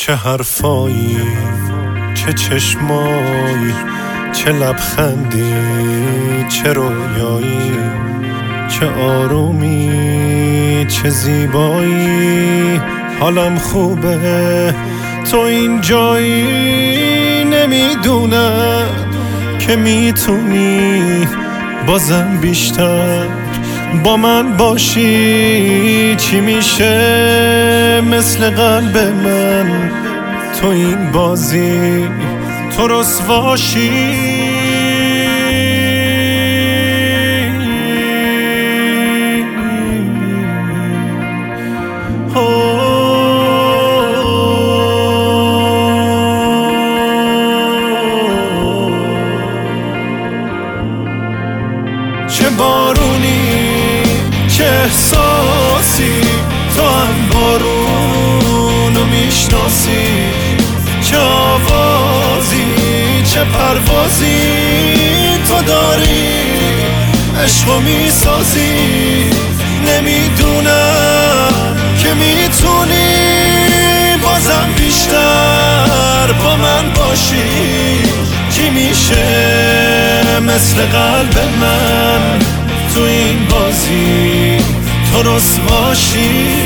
چه حرفایی، چه چشمایی، چه لبخندی، چه رویایی، چه آرومی، چه زیبایی. حالم خوبه تو اینجایی، نمیدونم که میتونی بازم بیشتر با من باشی. چی میشه مثل قلب من تو این بازی تو رسواشی. چه بارونی، چه احساسی، تو هم بارونو میشناسی. چه آوازی، چه پروازی تو داری، عشقو میسازی. نمیدونم که میتونی بازم بیشتر با من باشی. چی میشه مثل قلب من تو این بازی تو رسواشی.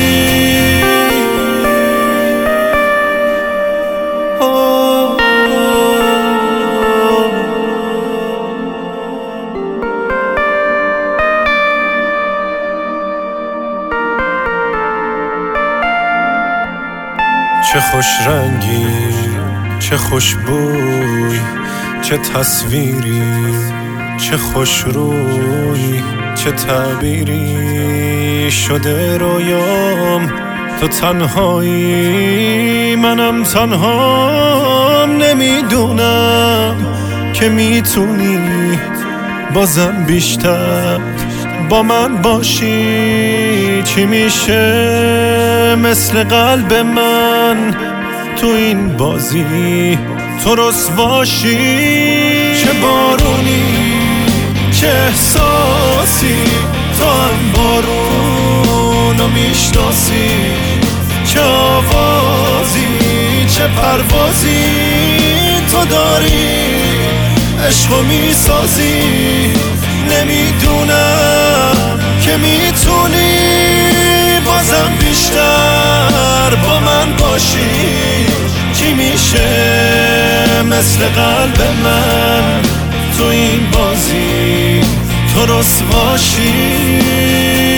چه خوش رنگی، چه خوش بوی، چه تصویری، چه خوش روی، چه تعبیری شده رویام. تو تنهایی، منم تنهام. نمیدونم که میتونی بازم بیشتر با من باشی. چی میشه مثل قلب من تو این بازی تو رسواشی. چه بارونی، چه احساسی، تو هم بارونو میشناسی. چه آوازی، چه پروازی تو داری، عشقو میسازی. نمیدونم که میتونی بازم بیشتر با من باشی. چی میشه مثل قلب من تو این بازی تو رسواشی.